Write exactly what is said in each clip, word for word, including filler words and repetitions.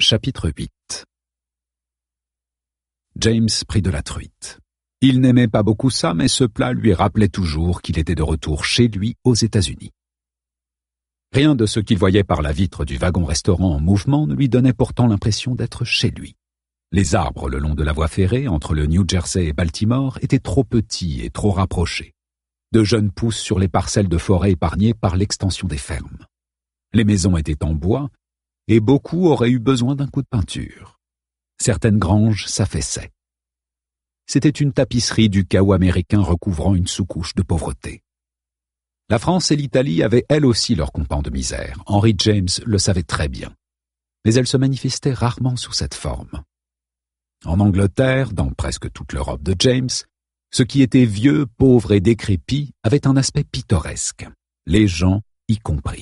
Chapitre huit. James prit de la truite. Il n'aimait pas beaucoup ça, mais ce plat lui rappelait toujours qu'il était de retour chez lui aux États-Unis. Rien de ce qu'il voyait par la vitre du wagon-restaurant en mouvement ne lui donnait pourtant l'impression d'être chez lui. Les arbres le long de la voie ferrée entre le New Jersey et Baltimore étaient trop petits et trop rapprochés. De jeunes pousses sur les parcelles de forêt épargnées par l'extension des fermes. Les maisons étaient en bois, et beaucoup auraient eu besoin d'un coup de peinture. Certaines granges s'affaissaient. C'était une tapisserie du chaos américain recouvrant une sous-couche de pauvreté. La France et l'Italie avaient elles aussi leur compans de misère. Henry James le savait très bien. Mais elles se manifestaient rarement sous cette forme. En Angleterre, dans presque toute l'Europe de James, ce qui était vieux, pauvre et décrépit avait un aspect pittoresque, les gens y compris.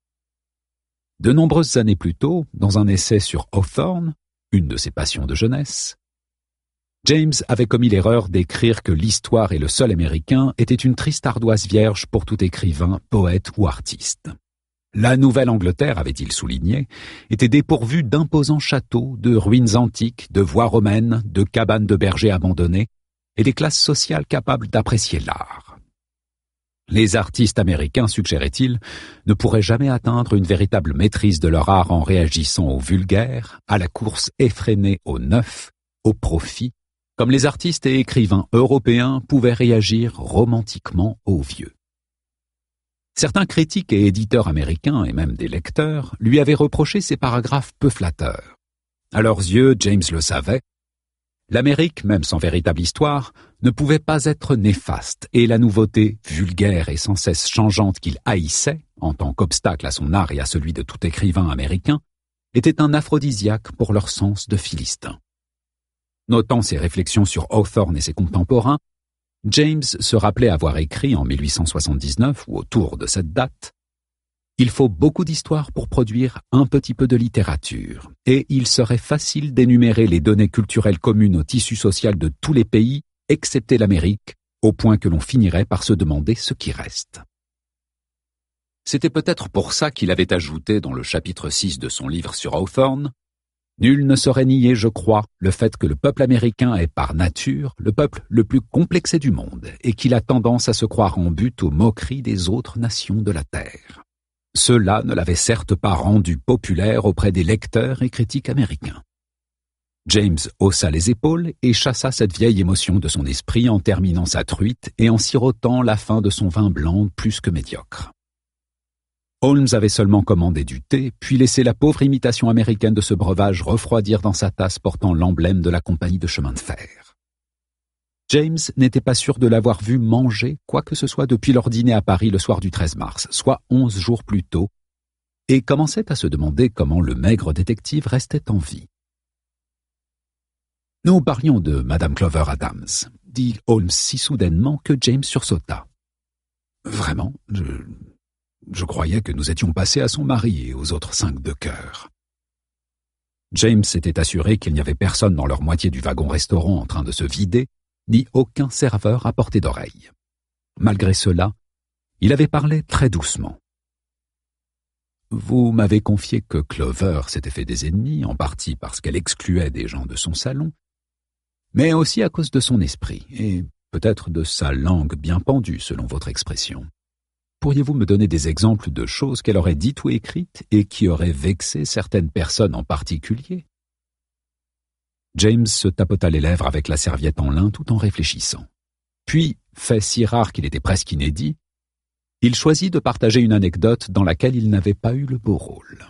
De nombreuses années plus tôt, dans un essai sur Hawthorne, une de ses passions de jeunesse, James avait commis l'erreur d'écrire que l'histoire et le sol américain étaient une triste ardoise vierge pour tout écrivain, poète ou artiste. La Nouvelle-Angleterre, avait-il souligné, était dépourvue d'imposants châteaux, de ruines antiques, de voies romaines, de cabanes de bergers abandonnées et des classes sociales capables d'apprécier l'art. Les artistes américains, suggérait-il, ne pourraient jamais atteindre une véritable maîtrise de leur art en réagissant au vulgaire, à la course effrénée au neuf, au profit, comme les artistes et écrivains européens pouvaient réagir romantiquement au vieux. Certains critiques et éditeurs américains, et même des lecteurs, lui avaient reproché ces paragraphes peu flatteurs. À leurs yeux, James le savait, l'Amérique, même sans véritable histoire, ne pouvait pas être néfaste, et la nouveauté vulgaire et sans cesse changeante qu'il haïssait, en tant qu'obstacle à son art et à celui de tout écrivain américain, était un aphrodisiaque pour leur sens de Philistin. Notant ses réflexions sur Hawthorne et ses contemporains, James se rappelait avoir écrit en mille huit cent soixante-dix-neuf, ou autour de cette date, « Il faut beaucoup d'histoire pour produire un petit peu de littérature, et il serait facile d'énumérer les données culturelles communes au tissu social de tous les pays, excepté l'Amérique, au point que l'on finirait par se demander ce qui reste. » C'était peut-être pour ça qu'il avait ajouté dans le chapitre six de son livre sur Hawthorne, « Nul ne saurait nier, je crois, le fait que le peuple américain est par nature le peuple le plus complexé du monde et qu'il a tendance à se croire en butte aux moqueries des autres nations de la Terre. » Cela ne l'avait certes pas rendu populaire auprès des lecteurs et critiques américains. James haussa les épaules et chassa cette vieille émotion de son esprit en terminant sa truite et en sirotant la fin de son vin blanc plus que médiocre. Holmes avait seulement commandé du thé, puis laissé la pauvre imitation américaine de ce breuvage refroidir dans sa tasse portant l'emblème de la compagnie de chemin de fer. James n'était pas sûr de l'avoir vu manger quoi que ce soit depuis leur dîner à Paris le soir du treize mars, soit onze jours plus tôt, et commençait à se demander comment le maigre détective restait en vie. « Nous parlions de Madame Clover Adams », dit Holmes si soudainement que James sursauta. « Vraiment, je... je croyais que nous étions passés à son mari et aux autres cinq de cœur. » James s'était assuré qu'il n'y avait personne dans leur moitié du wagon-restaurant en train de se vider, ni aucun serveur à portée d'oreille. Malgré cela, il avait parlé très doucement. « Vous m'avez confié que Clover s'était fait des ennemis, en partie parce qu'elle excluait des gens de son salon, mais aussi à cause de son esprit, et peut-être de sa langue bien pendue, selon votre expression. Pourriez-vous me donner des exemples de choses qu'elle aurait dites ou écrites et qui auraient vexé certaines personnes en particulier ?» James se tapota les lèvres avec la serviette en lin tout en réfléchissant. Puis, fait si rare qu'il était presque inédit, il choisit de partager une anecdote dans laquelle il n'avait pas eu le beau rôle.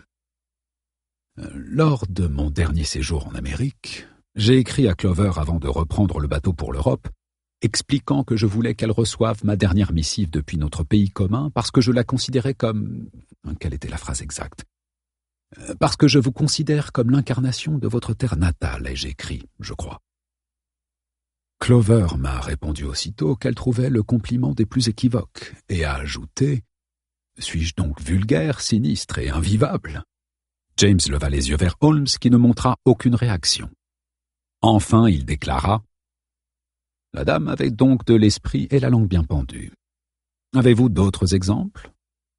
Lors de mon dernier séjour en Amérique, j'ai écrit à Clover avant de reprendre le bateau pour l'Europe, expliquant que je voulais qu'elle reçoive ma dernière missive depuis notre pays commun parce que je la considérais comme... Quelle était la phrase exacte ? Parce que je vous considère comme l'incarnation de votre terre natale, ai-je écrit, je crois. Clover m'a répondu aussitôt qu'elle trouvait le compliment des plus équivoques et a ajouté « Suis-je donc vulgaire, sinistre et invivable ?» James leva les yeux vers Holmes qui ne montra aucune réaction. Enfin, il déclara « La dame avait donc de l'esprit et la langue bien pendue. Avez-vous d'autres exemples ?»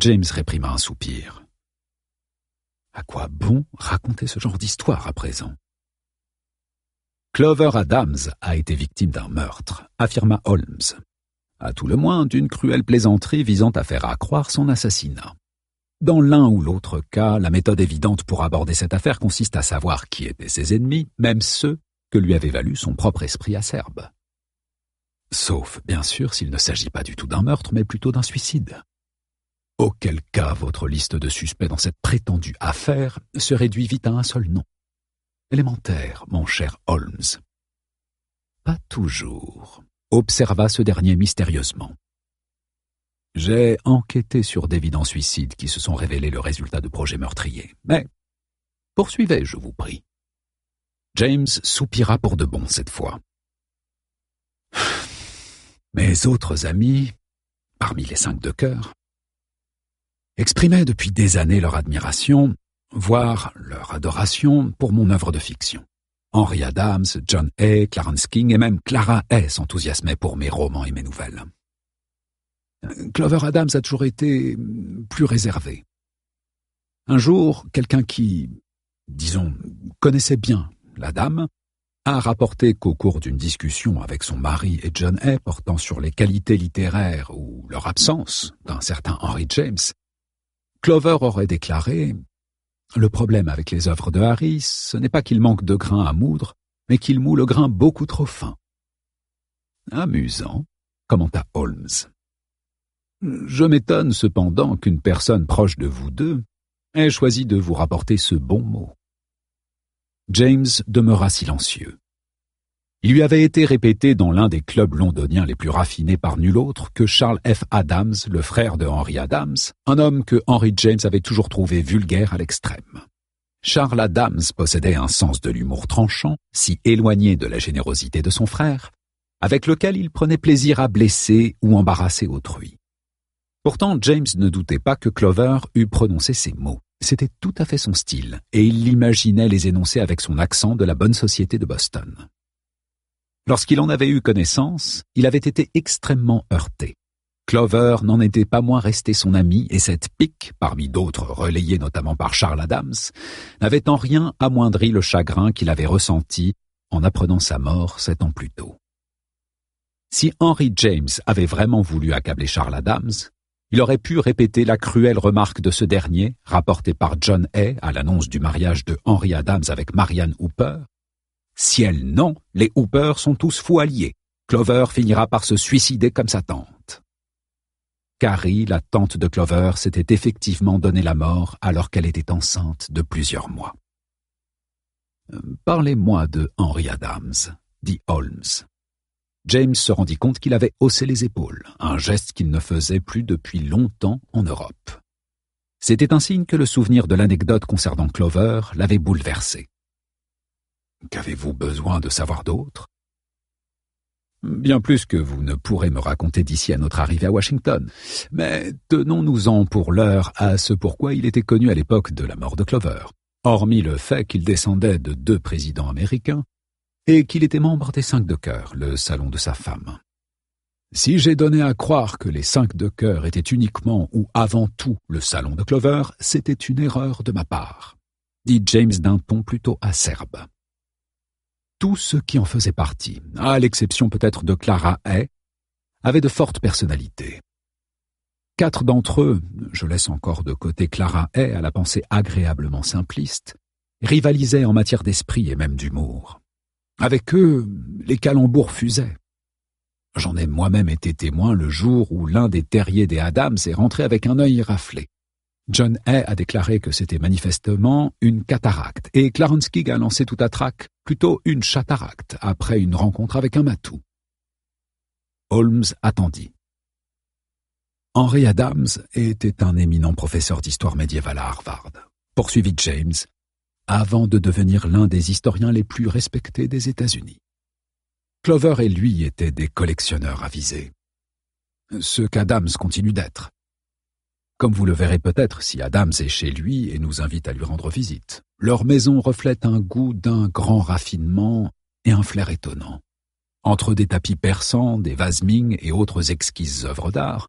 James réprima un soupir. À quoi bon raconter ce genre d'histoire à présent? Clover Adams a été victime d'un meurtre, affirma Holmes. À tout le moins d'une cruelle plaisanterie visant à faire accroire son assassinat. Dans l'un ou l'autre cas, la méthode évidente pour aborder cette affaire consiste à savoir qui étaient ses ennemis, même ceux que lui avait valu son propre esprit acerbe. Sauf, bien sûr, s'il ne s'agit pas du tout d'un meurtre, mais plutôt d'un suicide. Auquel cas, votre liste de suspects dans cette prétendue affaire se réduit vite à un seul nom. Élémentaire, mon cher Holmes. Pas toujours, observa ce dernier mystérieusement. J'ai enquêté sur d'évidents suicides qui se sont révélés le résultat de projets meurtriers. Mais poursuivez, je vous prie. James soupira pour de bon cette fois. Mes autres amis, parmi les cinq de cœur, exprimaient depuis des années leur admiration, voire leur adoration pour mon œuvre de fiction. Henry Adams, John Hay, Clarence King et même Clara Hay s'enthousiasmaient pour mes romans et mes nouvelles. Clover Adams a toujours été plus réservé. Un jour, quelqu'un qui, disons, connaissait bien la dame, a rapporté qu'au cours d'une discussion avec son mari et John Hay portant sur les qualités littéraires ou leur absence d'un certain Henry James, Clover aurait déclaré « Le problème avec les œuvres de Harry, ce n'est pas qu'il manque de grain à moudre, mais qu'il moud le grain beaucoup trop fin. » Amusant, commenta Holmes. Je m'étonne cependant qu'une personne proche de vous deux ait choisi de vous rapporter ce bon mot. James demeura silencieux. Il lui avait été répété dans l'un des clubs londoniens les plus raffinés par nul autre que Charles F. Adams, le frère de Henry Adams, un homme que Henry James avait toujours trouvé vulgaire à l'extrême. Charles Adams possédait un sens de l'humour tranchant, si éloigné de la générosité de son frère, avec lequel il prenait plaisir à blesser ou embarrasser autrui. Pourtant, James ne doutait pas que Clover eût prononcé ces mots. C'était tout à fait son style, et il l'imaginait les énoncer avec son accent de la bonne société de Boston. Lorsqu'il en avait eu connaissance, il avait été extrêmement heurté. Clover n'en était pas moins resté son ami, et cette pique, parmi d'autres relayées notamment par Charles Adams, n'avait en rien amoindri le chagrin qu'il avait ressenti en apprenant sa mort sept ans plus tôt. Si Henry James avait vraiment voulu accabler Charles Adams, il aurait pu répéter la cruelle remarque de ce dernier, rapportée par John Hay à l'annonce du mariage de Henry Adams avec Marianne Hooper. Ciel non, les Hooper sont tous fous alliés. Clover finira par se suicider comme sa tante. Carrie, la tante de Clover, s'était effectivement donné la mort alors qu'elle était enceinte de plusieurs mois. « Parlez-moi de Henry Adams », dit Holmes. James se rendit compte qu'il avait haussé les épaules, un geste qu'il ne faisait plus depuis longtemps en Europe. C'était un signe que le souvenir de l'anecdote concernant Clover l'avait bouleversé. « Qu'avez-vous besoin de savoir d'autre ?»« Bien plus que vous ne pourrez me raconter d'ici à notre arrivée à Washington. Mais tenons-nous-en pour l'heure à ce pourquoi il était connu à l'époque de la mort de Clover, hormis le fait qu'il descendait de deux présidents américains, et qu'il était membre des Cinq de cœur, le salon de sa femme. Si j'ai donné à croire que les Cinq de cœur étaient uniquement ou avant tout le salon de Clover, c'était une erreur de ma part, dit James d'un ton plutôt acerbe. Tous ceux qui en faisaient partie, à l'exception peut-être de Clara Hay, avaient de fortes personnalités. Quatre d'entre eux, je laisse encore de côté Clara Hay à la pensée agréablement simpliste, rivalisaient en matière d'esprit et même d'humour. Avec eux, les calembours fusaient. J'en ai moi-même été témoin le jour où l'un des terriers des Adams est rentré avec un œil raflé. John Hay a déclaré que c'était manifestement une cataracte, et Clarence King a lancé tout à trac plutôt une chataracte après une rencontre avec un matou. Holmes attendit. Henry Adams était un éminent professeur d'histoire médiévale à Harvard, poursuivit James, avant de devenir l'un des historiens les plus respectés des États-Unis. Clover et lui étaient des collectionneurs avisés. Ce qu'Adams continue d'être. Comme vous le verrez peut-être si Adams est chez lui et nous invite à lui rendre visite. Leur maison reflète un goût d'un grand raffinement et un flair étonnant. Entre des tapis persans, des vases Ming et autres exquises œuvres d'art,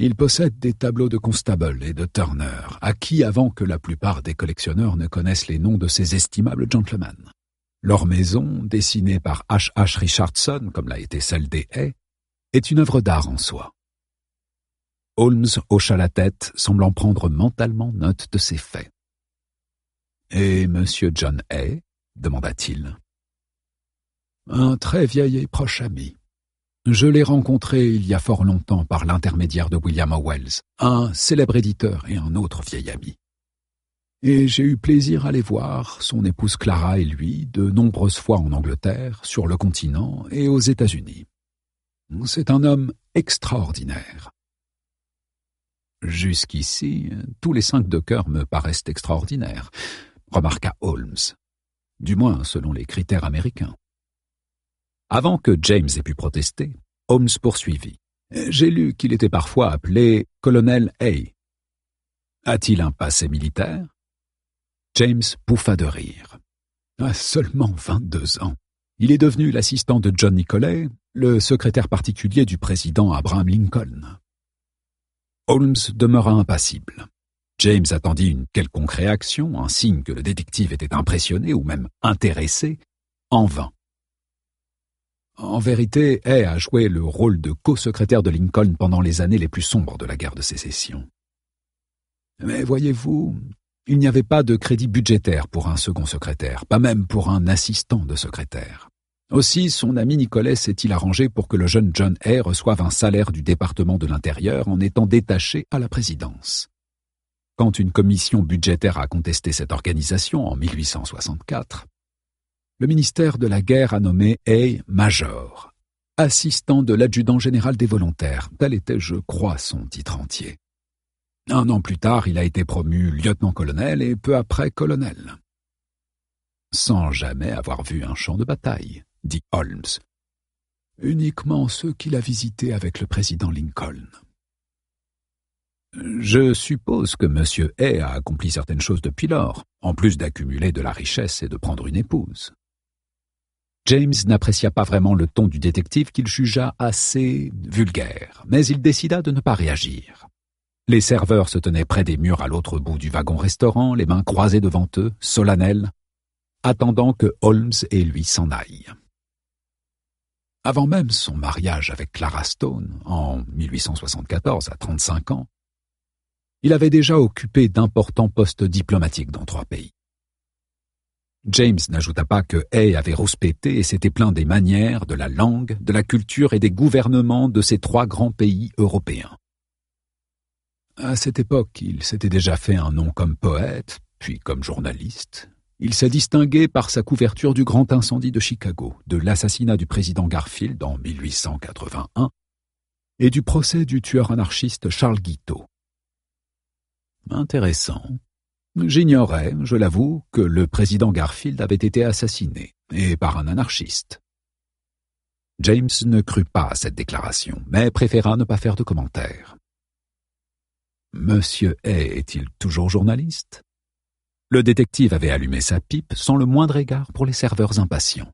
Il possède des tableaux de Constable et de Turner, acquis avant que la plupart des collectionneurs ne connaissent les noms de ces estimables gentlemen. Leur maison, dessinée par H H Richardson, comme l'a été celle des Hay, est une œuvre d'art en soi. Holmes hocha la tête, semblant prendre mentalement note de ces faits. « Et monsieur John Hay ?» demanda-t-il. « Un très vieil et proche ami. Je l'ai rencontré il y a fort longtemps par l'intermédiaire de William Howells, un célèbre éditeur et un autre vieil ami. Et j'ai eu plaisir à les voir, son épouse Clara et lui, de nombreuses fois en Angleterre, sur le continent et aux États-Unis. C'est un homme extraordinaire. » Jusqu'ici, tous les cinq de cœur me paraissent extraordinaires, remarqua Holmes, du moins selon les critères américains. Avant que James ait pu protester, Holmes poursuivit. J'ai lu qu'il était parfois appelé colonel Hay. A-t-il un passé militaire? James pouffa de rire. À seulement vingt-deux ans. Il est devenu l'assistant de John Nicolay, le secrétaire particulier du président Abraham Lincoln. Holmes demeura impassible. James attendit une quelconque réaction, un signe que le détective était impressionné ou même intéressé, en vain. En vérité, Hay a joué le rôle de co-secrétaire de Lincoln pendant les années les plus sombres de la guerre de sécession. Mais voyez-vous, il n'y avait pas de crédit budgétaire pour un second secrétaire, pas même pour un assistant de secrétaire. Aussi, son ami Nicolet s'est-il arrangé pour que le jeune John Hay reçoive un salaire du département de l'Intérieur en étant détaché à la présidence. Quand une commission budgétaire a contesté cette organisation en mille huit cent soixante-quatre, le ministère de la Guerre a nommé Hay major, assistant de l'adjudant général des volontaires, tel était, je crois, son titre entier. Un an plus tard, il a été promu lieutenant-colonel et peu après colonel. Sans jamais avoir vu un champ de bataille, dit Holmes. Uniquement ceux qu'il a visités avec le président Lincoln. Je suppose que M. Hay a accompli certaines choses depuis lors, en plus d'accumuler de la richesse et de prendre une épouse. James n'apprécia pas vraiment le ton du détective qu'il jugea assez vulgaire, mais il décida de ne pas réagir. Les serveurs se tenaient près des murs à l'autre bout du wagon-restaurant, les mains croisées devant eux, solennels, attendant que Holmes et lui s'en aillent. Avant même son mariage avec Clara Stone, en mille huit cent soixante-quatorze, à trente-cinq ans, il avait déjà occupé d'importants postes diplomatiques dans trois pays. James n'ajouta pas que Hay avait rouspété et s'était plaint des manières, de la langue, de la culture et des gouvernements de ces trois grands pays européens. À cette époque, il s'était déjà fait un nom comme poète, puis comme journaliste. Il s'est distingué par sa couverture du grand incendie de Chicago, de l'assassinat du président Garfield en mille huit cent quatre-vingt-un et du procès du tueur anarchiste Charles Guiteau. Intéressant. J'ignorais, je l'avoue, que le président Garfield avait été assassiné, et par un anarchiste. James ne crut pas à cette déclaration, mais préféra ne pas faire de commentaires. Monsieur Hay est-il toujours journaliste? Le détective avait allumé sa pipe sans le moindre égard pour les serveurs impatients.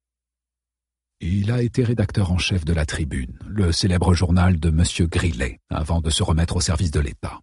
Il a été rédacteur en chef de la Tribune, le célèbre journal de Monsieur Greeley, avant de se remettre au service de l'État.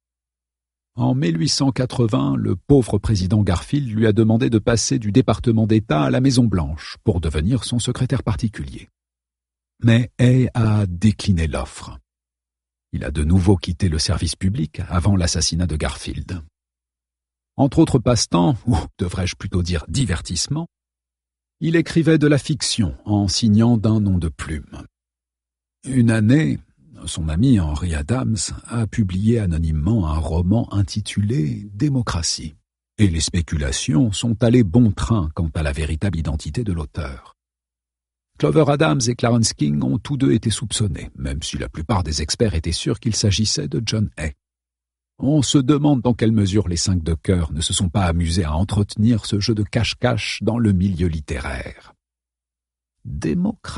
En mille huit cent quatre-vingts, le pauvre président Garfield lui a demandé de passer du département d'État à la Maison-Blanche pour devenir son secrétaire particulier. Mais Hay a décliné l'offre. Il a de nouveau quitté le service public avant l'assassinat de Garfield. Entre autres passe-temps, ou devrais-je plutôt dire divertissement, il écrivait de la fiction en signant d'un nom de plume. Une année, son ami Henry Adams a publié anonymement un roman intitulé « Démocratie », et les spéculations sont allées bon train quant à la véritable identité de l'auteur. Clover Adams et Clarence King ont tous deux été soupçonnés, même si la plupart des experts étaient sûrs qu'il s'agissait de John Hay. On se demande dans quelle mesure les cinq de cœur ne se sont pas amusés à entretenir ce jeu de cache-cache dans le milieu littéraire. « Démocratie »,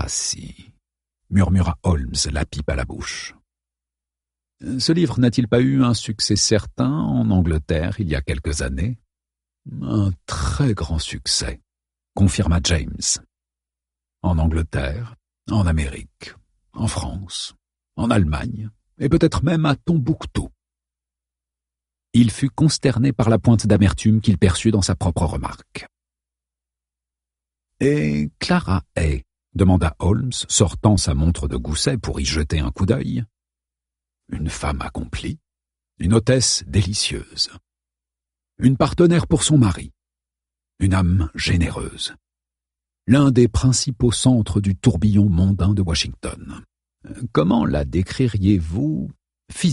murmura Holmes, la pipe à la bouche. Ce livre n'a-t-il pas eu un succès certain en Angleterre il y a quelques années? Un très grand succès, confirma James. En Angleterre, en Amérique, en France, en Allemagne et peut-être même à Tombouctou. Il fut consterné par la pointe d'amertume qu'il perçut dans sa propre remarque. « Et Clara est ?» demanda Holmes, sortant sa montre de gousset pour y jeter un coup d'œil. « Une femme accomplie, une hôtesse délicieuse, une partenaire pour son mari, une âme généreuse, l'un des principaux centres du tourbillon mondain de Washington. Comment la décririez-vous physiquement ?»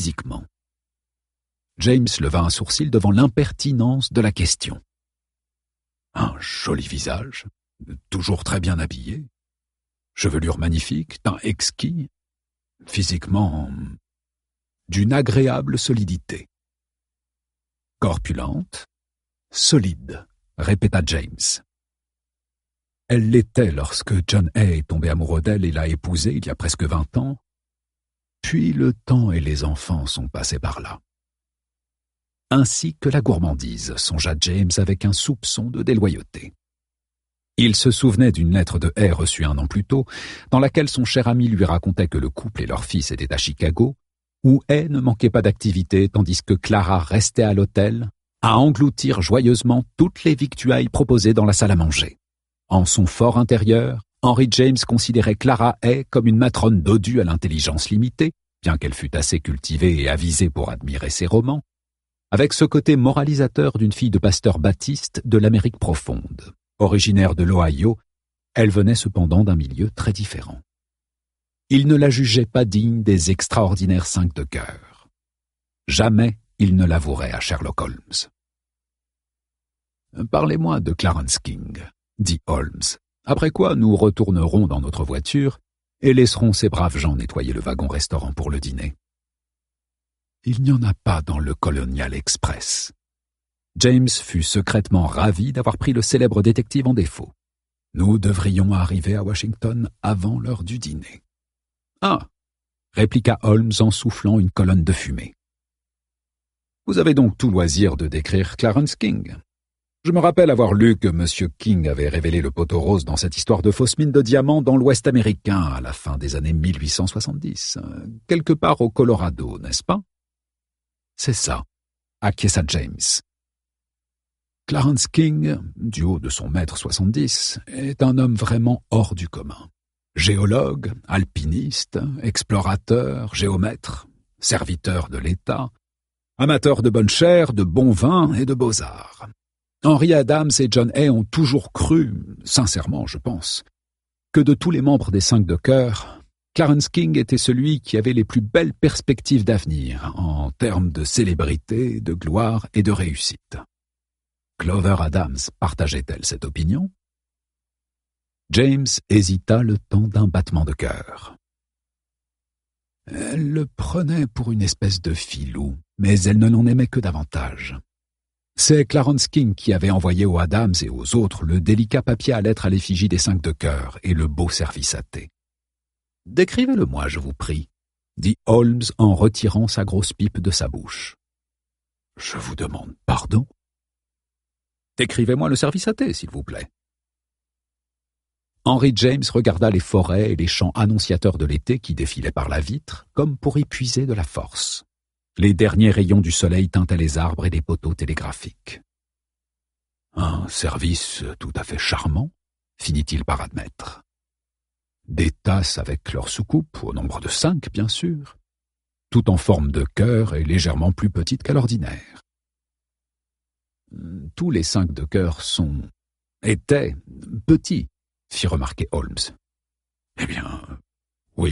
James leva un sourcil devant l'impertinence de la question. « Un joli visage, toujours très bien habillé, chevelure magnifique, teint exquis, physiquement d'une agréable solidité. »« Corpulente, solide », répéta James. Elle l'était lorsque John Hay est tombé amoureux d'elle et l'a épousée il y a presque vingt ans. Puis le temps et les enfants sont passés par là. Ainsi que la gourmandise, songea James avec un soupçon de déloyauté. Il se souvenait d'une lettre de Hay reçue un an plus tôt, dans laquelle son cher ami lui racontait que le couple et leur fils étaient à Chicago, où Hay ne manquait pas d'activité tandis que Clara restait à l'hôtel, à engloutir joyeusement toutes les victuailles proposées dans la salle à manger. En son fort intérieur, Henry James considérait Clara Hay comme une matrone dodue à l'intelligence limitée, bien qu'elle fût assez cultivée et avisée pour admirer ses romans, avec ce côté moralisateur d'une fille de pasteur baptiste de l'Amérique profonde. Originaire de l'Ohio, elle venait cependant d'un milieu très différent. Il ne la jugeait pas digne des extraordinaires cinq de cœur. Jamais il ne l'avouerait à Sherlock Holmes. « Parlez-moi de Clarence King », dit Holmes, après quoi nous retournerons dans notre voiture et laisserons ces braves gens nettoyer le wagon-restaurant pour le dîner. Il n'y en a pas dans le Colonial Express. James fut secrètement ravi d'avoir pris le célèbre détective en défaut. Nous devrions arriver à Washington avant l'heure du dîner. « Ah !» répliqua Holmes en soufflant une colonne de fumée. « Vous avez donc tout loisir de décrire Clarence King. Je me rappelle avoir lu que M. King avait révélé le poteau rose dans cette histoire de fausse mine de diamants dans l'Ouest américain à la fin des années mille huit cent soixante-dix, quelque part au Colorado, n'est-ce pas ?»« C'est ça, » acquiesça James. Clarence King, du haut de son mètre soixante-dix, est un homme vraiment hors du commun. Géologue, alpiniste, explorateur, géomètre, serviteur de l'État, amateur de bonne chair, de bon vin et de beaux-arts. Henry Adams et John Hay ont toujours cru, sincèrement je pense, que de tous les membres des cinq de cœur, Clarence King était celui qui avait les plus belles perspectives d'avenir en termes de célébrité, de gloire et de réussite. Clover Adams partageait-elle cette opinion? James hésita le temps d'un battement de cœur. Elle le prenait pour une espèce de filou, mais elle ne l'en aimait que davantage. C'est Clarence King qui avait envoyé aux Adams et aux autres le délicat papier à lettres à l'effigie des cinq de cœur et le beau service à thé. « Décrivez-le-moi, je vous prie, » dit Holmes en retirant sa grosse pipe de sa bouche. « Je vous demande pardon ?»« Décrivez-moi le service à thé, s'il vous plaît. » Henry James regarda les forêts et les champs annonciateurs de l'été qui défilaient par la vitre, comme pour y puiser de la force. Les derniers rayons du soleil teintaient les arbres et les poteaux télégraphiques. « Un service tout à fait charmant, » finit-il par admettre. Des tasses avec leurs soucoupes, au nombre de cinq, bien sûr, tout en forme de cœur et légèrement plus petites qu'à l'ordinaire. « Tous les cinq de cœur sont... étaient petits, » fit remarquer Holmes. « Eh bien, oui, »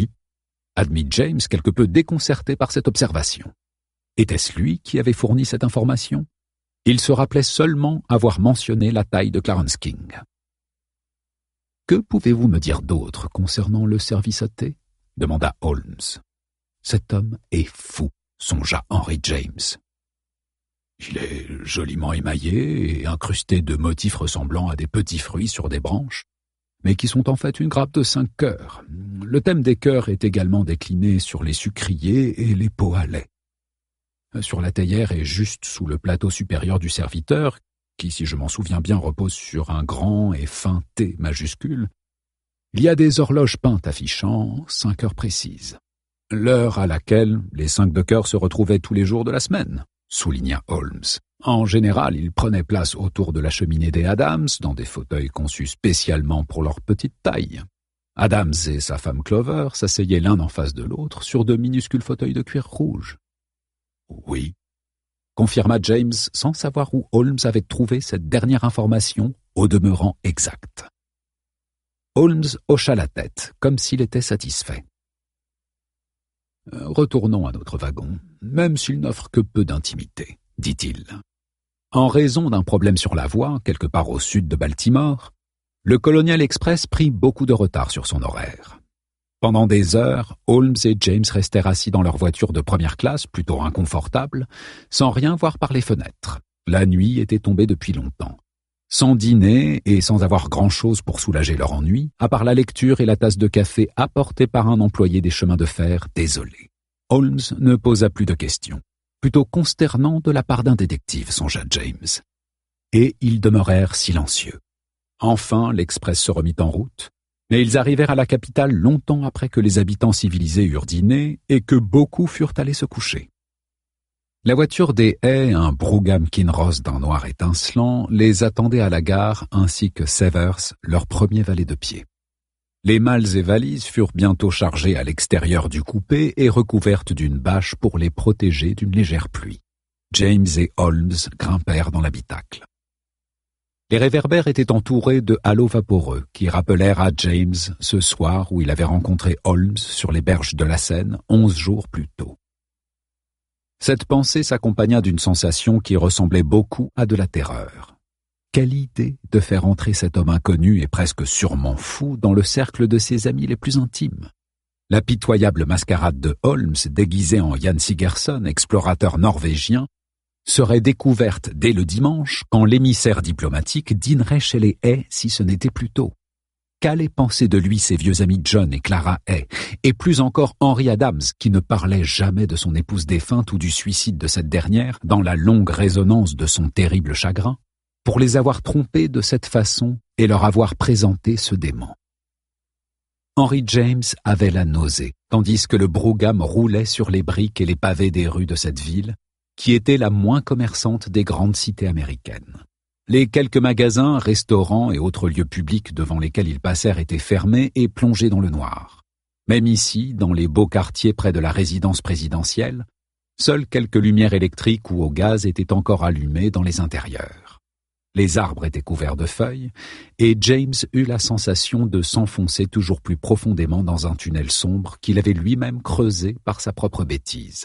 admit James, quelque peu déconcerté par cette observation. Était-ce lui qui avait fourni cette information? Il se rappelait seulement avoir mentionné la taille de Clarence King. « Que pouvez-vous me dire d'autre concernant le service à thé ?» demanda Holmes. « Cet homme est fou, songea Henry James. Il est joliment émaillé et incrusté de motifs ressemblant à des petits fruits sur des branches, mais qui sont en fait une grappe de cinq cœurs. Le thème des cœurs est également décliné sur les sucriers et les pots à lait. Sur la théière et juste sous le plateau supérieur du serviteur, qui, si je m'en souviens bien, repose sur un grand et fin T majuscule, il y a des horloges peintes affichant cinq heures précises. L'heure à laquelle les cinq de cœur se retrouvaient tous les jours de la semaine, souligna Holmes. En général, ils prenaient place autour de la cheminée des Adams, dans des fauteuils conçus spécialement pour leur petite taille. Adams et sa femme Clover s'asseyaient l'un en face de l'autre sur de minuscules fauteuils de cuir rouge. Oui, confirma James sans savoir où Holmes avait trouvé cette dernière information, au demeurant exacte. Holmes hocha la tête, comme s'il était satisfait. « Retournons à notre wagon, même s'il n'offre que peu d'intimité, » dit-il. En raison d'un problème sur la voie, quelque part au sud de Baltimore, le Colonial Express prit beaucoup de retard sur son horaire. Pendant des heures, Holmes et James restèrent assis dans leur voiture de première classe, plutôt inconfortable, sans rien voir par les fenêtres. La nuit était tombée depuis longtemps. Sans dîner et sans avoir grand-chose pour soulager leur ennui, à part la lecture et la tasse de café apportée par un employé des chemins de fer désolé. Holmes ne posa plus de questions. Plutôt consternant de la part d'un détective, songea James. Et ils demeurèrent silencieux. Enfin, l'express se remit en route, mais ils arrivèrent à la capitale longtemps après que les habitants civilisés eurent dîné et que beaucoup furent allés se coucher. La voiture des Hay, un Brougham Kinross d'un noir étincelant, les attendait à la gare ainsi que Severs, leur premier valet de pied. Les malles et valises furent bientôt chargées à l'extérieur du coupé et recouvertes d'une bâche pour les protéger d'une légère pluie. James et Holmes grimpèrent dans l'habitacle. Les réverbères étaient entourés de halos vaporeux qui rappelèrent à James ce soir où il avait rencontré Holmes sur les berges de la Seine onze jours plus tôt. Cette pensée s'accompagna d'une sensation qui ressemblait beaucoup à de la terreur. Quelle idée de faire entrer cet homme inconnu et presque sûrement fou dans le cercle de ses amis les plus intimes. La pitoyable mascarade de Holmes, déguisé en Jan Sigerson, explorateur norvégien, serait découverte dès le dimanche quand l'émissaire diplomatique dînerait chez les Hay si ce n'était plus tôt. Qu'allaient penser de lui ses vieux amis John et Clara Hay, et plus encore Henry Adams, qui ne parlait jamais de son épouse défunte ou du suicide de cette dernière dans la longue résonance de son terrible chagrin, pour les avoir trompés de cette façon et leur avoir présenté ce dément. Henry James avait la nausée, tandis que le brougham roulait sur les briques et les pavés des rues de cette ville, qui était la moins commerçante des grandes cités américaines. Les quelques magasins, restaurants et autres lieux publics devant lesquels ils passèrent étaient fermés et plongés dans le noir. Même ici, dans les beaux quartiers près de la résidence présidentielle, seules quelques lumières électriques ou au gaz étaient encore allumées dans les intérieurs. Les arbres étaient couverts de feuilles, et James eut la sensation de s'enfoncer toujours plus profondément dans un tunnel sombre qu'il avait lui-même creusé par sa propre bêtise.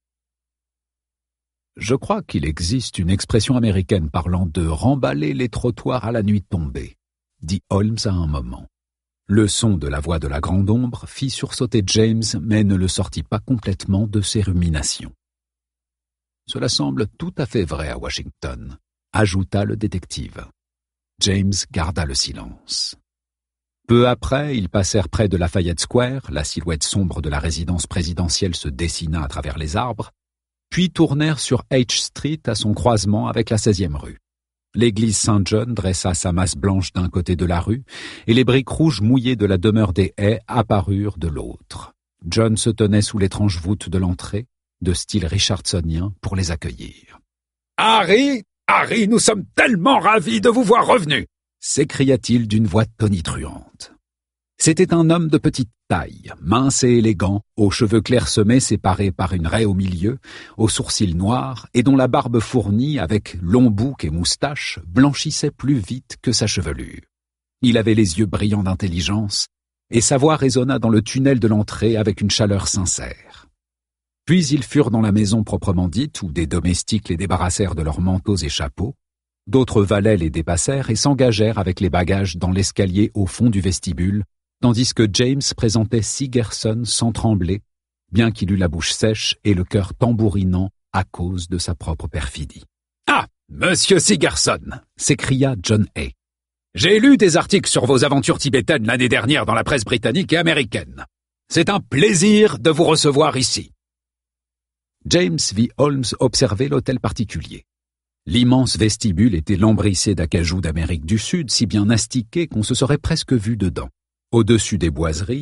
Je crois qu'il existe une expression américaine parlant de « remballer les trottoirs à la nuit tombée », dit Holmes à un moment. Le son de la voix de la grande ombre fit sursauter James, mais ne le sortit pas complètement de ses ruminations. Cela semble tout à fait vrai à Washington, ajouta le détective. James garda le silence. Peu après, ils passèrent près de Lafayette Square, la silhouette sombre de la résidence présidentielle se dessina à travers les arbres, puis tournèrent sur H Street à son croisement avec la seizième rue. L'église Saint-John dressa sa masse blanche d'un côté de la rue, et les briques rouges mouillées de la demeure des Hay apparurent de l'autre. John se tenait sous l'étrange voûte de l'entrée, de style richardsonien, pour les accueillir. « Harry, Harry, nous sommes tellement ravis de vous voir revenu !» s'écria-t-il d'une voix tonitruante. C'était un homme de petite taille, mince et élégant, aux cheveux clairsemés séparés par une raie au milieu, aux sourcils noirs et dont la barbe fournie, avec long bouc et moustache, blanchissait plus vite que sa chevelure. Il avait les yeux brillants d'intelligence, et sa voix résonna dans le tunnel de l'entrée avec une chaleur sincère. Puis ils furent dans la maison proprement dite, où des domestiques les débarrassèrent de leurs manteaux et chapeaux, d'autres valets les dépassèrent et s'engagèrent avec les bagages dans l'escalier au fond du vestibule, tandis que James présentait Sigerson sans trembler, bien qu'il eût la bouche sèche et le cœur tambourinant à cause de sa propre perfidie. « Ah, monsieur Sigerson !» s'écria John Hay. « J'ai lu des articles sur vos aventures tibétaines l'année dernière dans la presse britannique et américaine. C'est un plaisir de vous recevoir ici. » James vit Holmes observer l'hôtel particulier. L'immense vestibule était lambrissé d'acajou d'Amérique du Sud, si bien astiqué qu'on se serait presque vu dedans. Au-dessus des boiseries,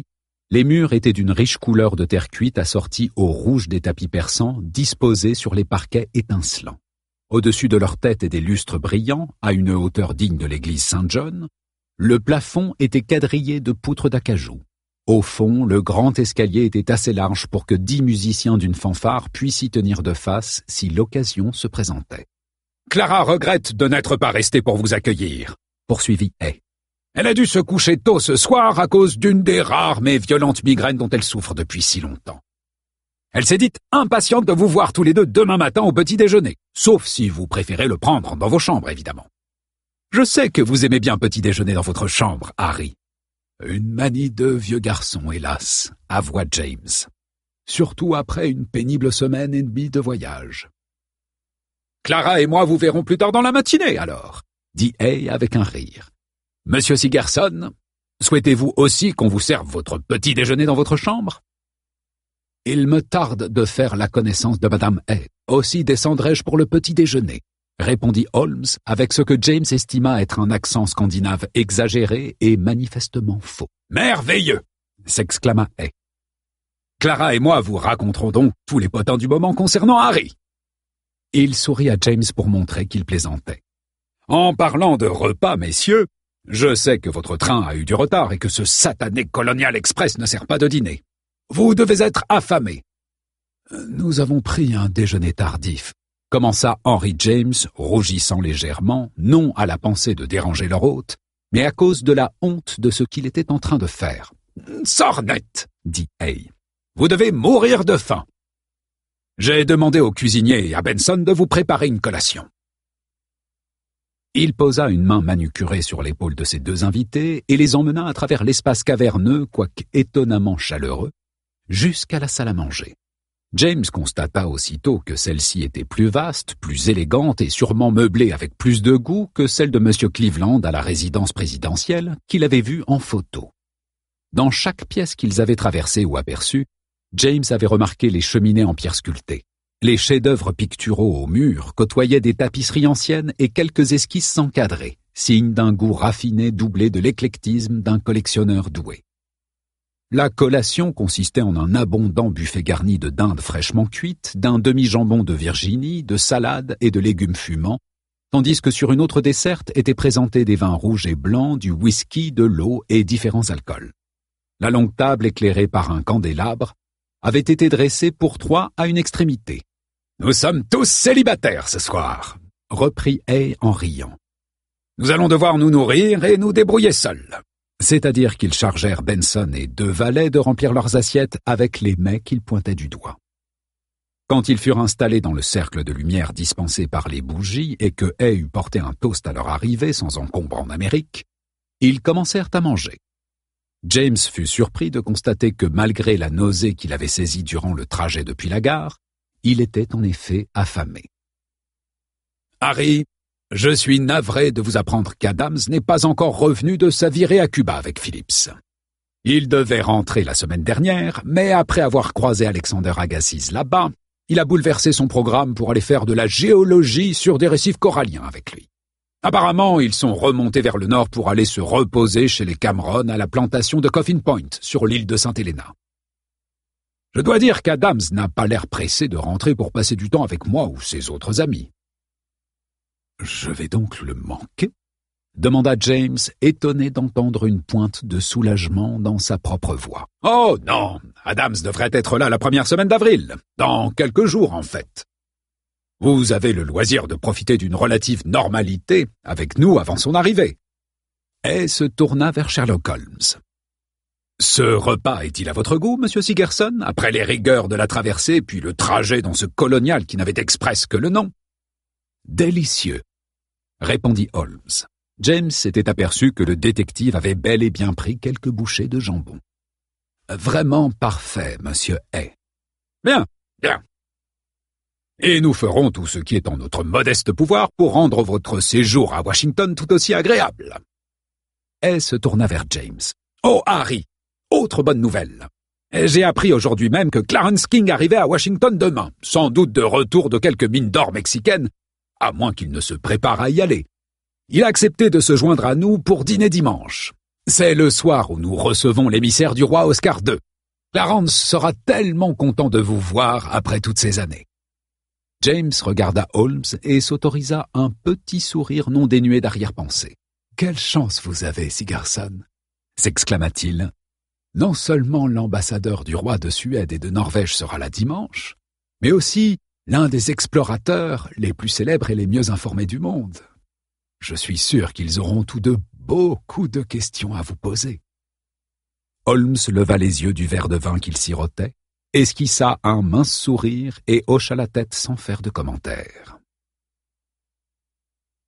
Les murs étaient d'une riche couleur de terre cuite assortie au rouge des tapis persans disposés sur les parquets étincelants. Au-dessus de leur tête et des lustres brillants, à une hauteur digne de l'église Saint-John, le plafond était quadrillé de poutres d'acajou. Au fond, le grand escalier était assez large pour que dix musiciens d'une fanfare puissent y tenir de face si l'occasion se présentait. « Clara regrette de n'être pas restée pour vous accueillir », poursuivit Hay. « Elle a dû se coucher tôt ce soir à cause d'une des rares mais violentes migraines dont elle souffre depuis si longtemps. Elle s'est dite impatiente de vous voir tous les deux demain matin au petit déjeuner, sauf si vous préférez le prendre dans vos chambres, évidemment. Je sais que vous aimez bien petit déjeuner dans votre chambre, Harry. Une manie de vieux garçon, hélas, avoua James. Surtout après une pénible semaine et demie de voyage. Clara et moi vous verrons plus tard dans la matinée, alors, dit Hay avec un rire. Monsieur Sigerson, souhaitez-vous aussi qu'on vous serve votre petit déjeuner dans votre chambre? Il me tarde de faire la connaissance de Madame Hay. Aussi descendrai-je pour le petit déjeuner, répondit Holmes avec ce que James estima être un accent scandinave exagéré et manifestement faux. Merveilleux! S'exclama Hay. Clara et moi vous raconterons donc tous les potins du moment concernant Harry. Il sourit à James pour montrer qu'il plaisantait. En parlant de repas, messieurs, je sais que votre train a eu du retard et que ce satané Colonial Express ne sert pas de dîner. Vous devez être affamés. Nous avons pris un déjeuner tardif, commença Henry James, rougissant légèrement, non à la pensée de déranger leur hôte, mais à cause de la honte de ce qu'il était en train de faire. Sornette, dit Hay. Vous devez mourir de faim. J'ai demandé au cuisinier et à Benson de vous préparer une collation. Il posa une main manucurée sur l'épaule de ses deux invités et les emmena à travers l'espace caverneux, quoique étonnamment chaleureux, jusqu'à la salle à manger. James constata aussitôt que celle-ci était plus vaste, plus élégante et sûrement meublée avec plus de goût que celle de M. Cleveland à la résidence présidentielle qu'il avait vue en photo. Dans chaque pièce qu'ils avaient traversée ou aperçue, James avait remarqué les cheminées en pierre sculptée. Les chefs-d'œuvre picturaux au mur côtoyaient des tapisseries anciennes et quelques esquisses encadrées, signe d'un goût raffiné doublé de l'éclectisme d'un collectionneur doué. La collation consistait en un abondant buffet garni de dinde fraîchement cuite, d'un demi-jambon de Virginie, de salade et de légumes fumants, tandis que sur une autre desserte étaient présentés des vins rouges et blancs, du whisky, de l'eau et différents alcools. La longue table éclairée par un candélabre avait été dressée pour trois à une extrémité. « Nous sommes tous célibataires ce soir, » reprit Hay en riant. « Nous allons devoir nous nourrir et nous débrouiller seuls. » C'est-à-dire qu'ils chargèrent Benson et deux valets de remplir leurs assiettes avec les mets qu'ils pointaient du doigt. Quand ils furent installés dans le cercle de lumière dispensé par les bougies et que Hay eut porté un toast à leur arrivée sans encombre en Amérique, ils commencèrent à manger. James fut surpris de constater que malgré la nausée qu'il avait saisie durant le trajet depuis la gare, il était en effet affamé. « Harry, je suis navré de vous apprendre qu'Adams n'est pas encore revenu de sa virée à Cuba avec Phillips. Il devait rentrer la semaine dernière, mais après avoir croisé Alexander Agassiz là-bas, il a bouleversé son programme pour aller faire de la géologie sur des récifs coralliens avec lui. Apparemment, ils sont remontés vers le nord pour aller se reposer chez les Cameron à la plantation de Coffin Point, sur l'île de Sainte-Helena. Je dois dire qu'Adams n'a pas l'air pressé de rentrer pour passer du temps avec moi ou ses autres amis. « Je vais donc le manquer ?» demanda James, étonné d'entendre une pointe de soulagement dans sa propre voix. « Oh non, Adams devrait être là la première semaine d'avril, dans quelques jours en fait. Vous avez le loisir de profiter d'une relative normalité avec nous avant son arrivée. » Et se tourna vers Sherlock Holmes. « Ce repas est-il à votre goût, monsieur Sigerson, après les rigueurs de la traversée puis le trajet dans ce colonial qui n'avait express que le nom? »« Délicieux, » répondit Holmes. James s'était aperçu que le détective avait bel et bien pris quelques bouchées de jambon. « Vraiment parfait, monsieur Hay. »« Bien, bien. Et nous ferons tout ce qui est en notre modeste pouvoir pour rendre votre séjour à Washington tout aussi agréable. » Hay se tourna vers James. « Oh, Harry, autre bonne nouvelle. J'ai appris aujourd'hui même que Clarence King arrivait à Washington demain, sans doute de retour de quelques mines d'or mexicaines, à moins qu'il ne se prépare à y aller. Il a accepté de se joindre à nous pour dîner dimanche. C'est le soir où nous recevons l'émissaire du roi Oscar deux. Clarence sera tellement content de vous voir après toutes ces années. » James regarda Holmes et s'autorisa un petit sourire non dénué d'arrière-pensée. « Quelle chance vous avez, Sigarson !» s'exclama-t-il. « Non seulement l'ambassadeur du roi de Suède et de Norvège sera là dimanche, mais aussi l'un des explorateurs les plus célèbres et les mieux informés du monde. Je suis sûr qu'ils auront tous deux beaucoup de questions à vous poser. » Holmes leva les yeux du verre de vin qu'il sirotait, esquissa un mince sourire et hocha la tête sans faire de commentaire.